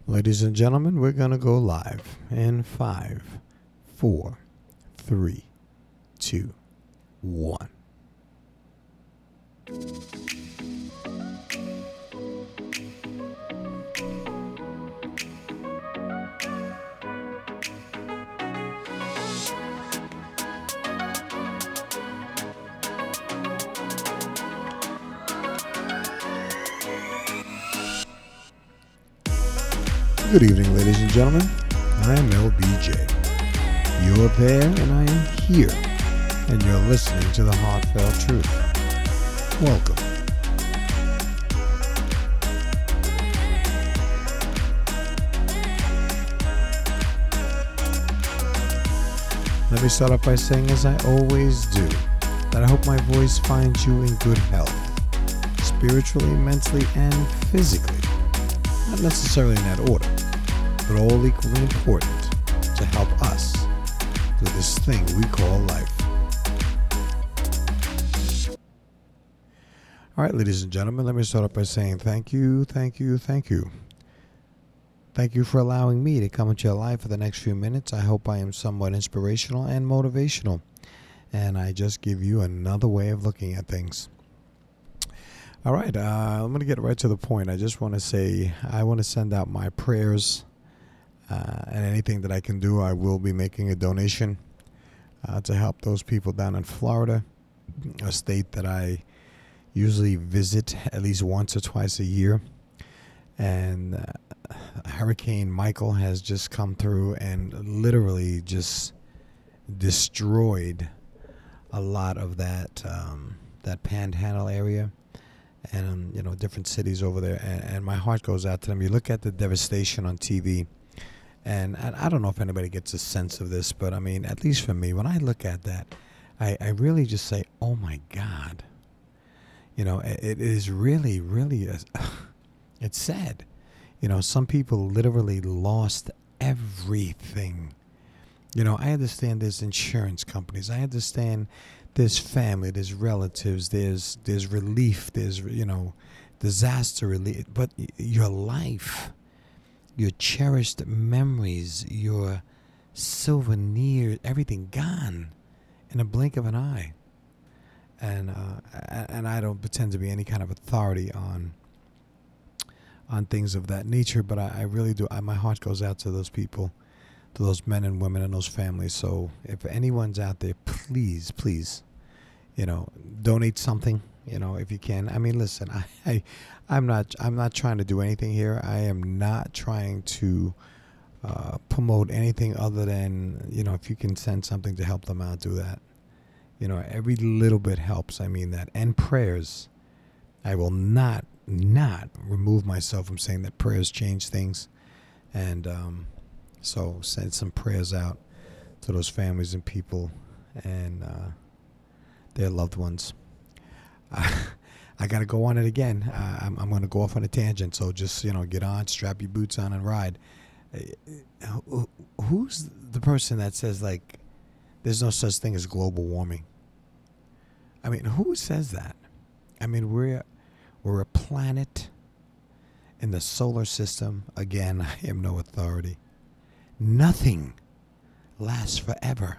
Ladies and gentlemen, we're going to go live in 5, 4, 3, 2, 1. Good evening, ladies and gentlemen. I am LBJ. You're there and I am here, and you're listening to the Heartfelt Truth. Welcome. Let me start off by saying, as I always do, that I hope my voice finds you in good health, spiritually, mentally, and physically. Not necessarily in that order, but all equally important to help us through this thing we call life. All right, ladies and gentlemen, let me start off by saying thank you. Thank you for allowing me to come into your life for the next few minutes. I hope I am somewhat inspirational and motivational, and I just give you another way of looking at things. All right, I'm going to get right to the point. I just want to say I want to send out my prayers, and anything that I can do, I will be making a donation to help those people down in Florida, a state that I usually visit at least once or twice a year. And Hurricane Michael has just come through and literally just destroyed a lot of that Panhandle area. And different cities over there, and my heart goes out to them. You look at the devastation on TV, and I don't know if anybody gets a sense of this, but I mean, at least for me, when I look at that, I really just say, oh my God. It is really, really, it's sad. Some people literally lost everything. I understand there's insurance companies. I understand there's family, there's relatives, there's relief, there's, disaster relief. But your life, your cherished memories, your souvenir, everything gone in a blink of an eye. And I don't pretend to be any kind of authority on things of that nature, but I really do. My heart goes out to those people, to those men and women and those families. So if anyone's out there, please, donate something, if you can. I mean, listen, I'm not trying to do anything here. I am not trying to promote anything other than, if you can send something to help them out, do that. Every little bit helps. I mean that. And prayers. I will not remove myself from saying that prayers change things. And so send some prayers out to those families and people and their loved ones. I got to go on it again. I'm going to go off on a tangent. So just, get on, strap your boots on and ride. Who's the person that says, like, there's no such thing as global warming? I mean, who says that? I mean, we're a planet in the solar system. Again, I am no authority. Nothing lasts forever.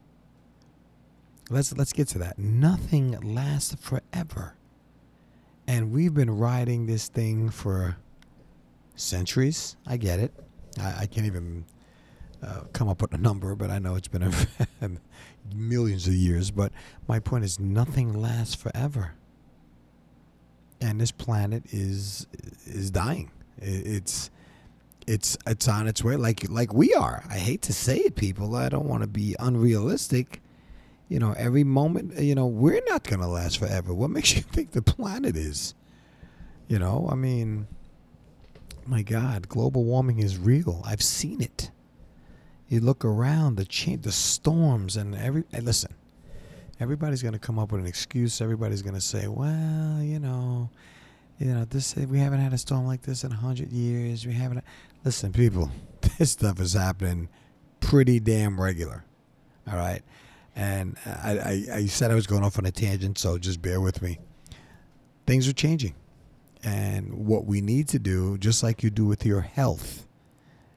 Let's get to that. Nothing lasts forever. And we've been riding this thing for centuries. I get it. I can't even come up with a number, but I know it's been millions of years. But my point is, nothing lasts forever. And this planet is dying. It's on its way, like we are. I hate to say it, people. I don't want to be unrealistic. Every moment, we're not going to last forever. What makes you think the planet is? I mean, my God, global warming is real. I've seen it. You look around, the storms, and listen, everybody's going to come up with an excuse. Everybody's going to say, well, this, we haven't had a storm like this in 100 years. We haven't. Listen, people, this stuff is happening pretty damn regular. All right. And I said I was going off on a tangent, so just bear with me. Things are changing. And what we need to do, just like you do with your health,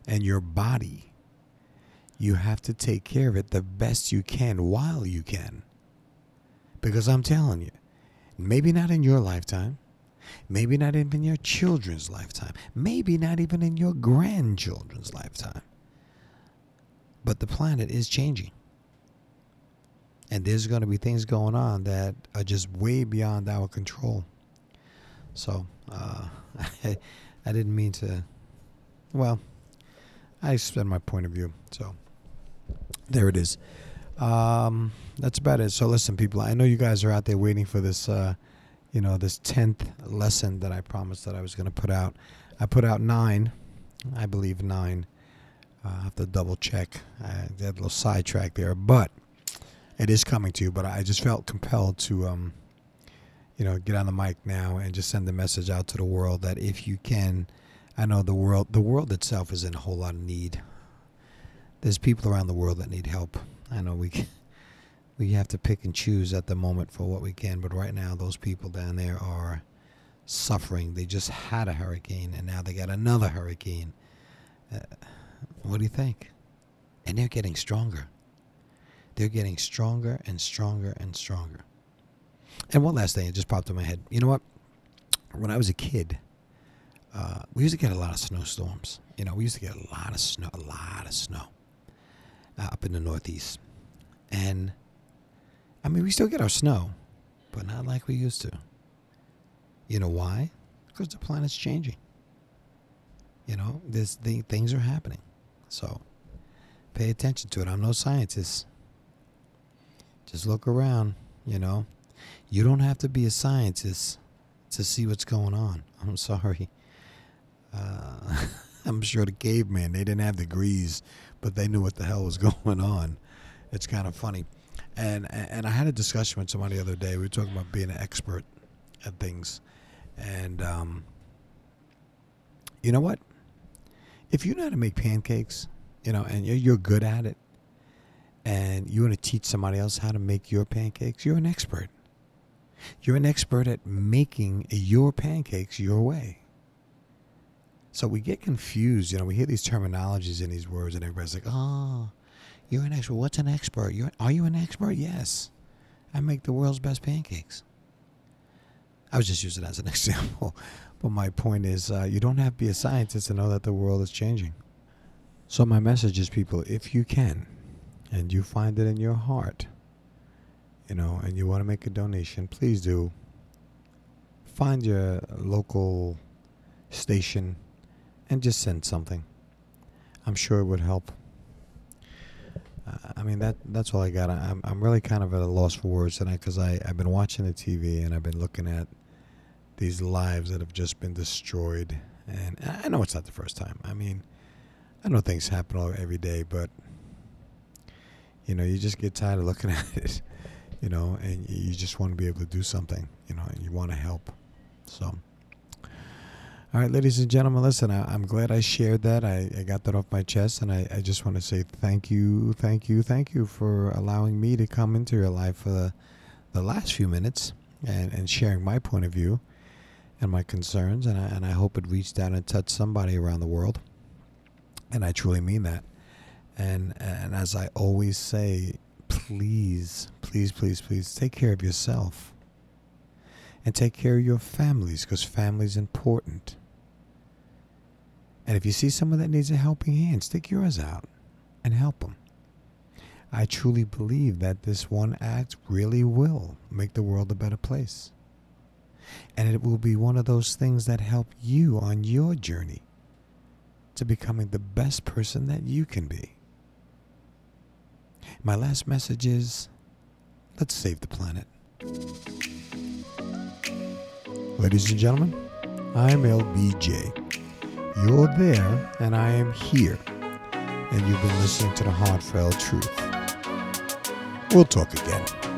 and your body. You have to take care of it the best you can while you can. Because I'm telling you, maybe not in your lifetime, maybe not even in your children's lifetime, maybe not even in your grandchildren's lifetime, but the planet is changing. And there's going to be things going on that are just way beyond our control. So, I didn't mean to, well, I said my point of view. So, there it is. That's about it. So, listen, people, I know you guys are out there waiting for this, this 10th lesson that I promised that I was going to put out. I put out 9, I believe 9. I have to double check. I had a little sidetrack there, but it is coming to you. But I just felt compelled to, get on the mic now and just send the message out to the world that if you can, I know the world itself is in a whole lot of need. There's people around the world that need help. I know we have to pick and choose at the moment for what we can, but right now those people down there are suffering. They just had a hurricane, and now they got another hurricane. What do you think? And they're getting stronger. They're getting stronger and stronger and stronger. And one last thing, it just popped in my head. You know what? When I was a kid, we used to get a lot of snowstorms. We used to get a lot of snow up in the Northeast. And, we still get our snow, but not like we used to. You know why? Because the planet's changing. Things are happening. So, pay attention to it. I'm no scientist. Just look around, You don't have to be a scientist to see what's going on. I'm sorry. I'm sure the caveman, they didn't have degrees, but they knew what the hell was going on. It's kind of funny. And I had a discussion with somebody the other day. We were talking about being an expert at things. And you know what? If you know how to make pancakes, and you're good at it, and you want to teach somebody else how to make your pancakes, you're an expert. You're an expert at making your pancakes your way. So we get confused. We hear these terminologies and these words, and everybody's like, oh, you're an expert. What's an expert? Are you an expert? Yes. I make the world's best pancakes. I was just using it as an example. But my point is, you don't have to be a scientist to know that the world is changing. So my message is, people, if you can, and you find it in your heart, and you want to make a donation, please do. Find your local station and just send something. I'm sure it would help. That's all I got. I'm really kind of at a loss for words tonight because I've been watching the TV and I've been looking at these lives that have just been destroyed. And I know it's not the first time. I know things happen every day, but, you just get tired of looking at it, and you just want to be able to do something, and you want to help. So, all right, ladies and gentlemen, listen, I'm glad I shared that. I got that off my chest, and I just want to say thank you for allowing me to come into your life for the last few minutes and sharing my point of view and my concerns, and I hope it reached out and touched somebody around the world, and I truly mean that. And as I always say, please, please, please, please take care of yourself and take care of your families, because family's important. And if you see someone that needs a helping hand, stick yours out and help them. I truly believe that this one act really will make the world a better place. And it will be one of those things that help you on your journey to becoming the best person that you can be. My last message is, let's save the planet. Ladies and gentlemen, I'm LBJ. You're there and I am here. And you've been listening to the Heartfelt Truth. We'll talk again.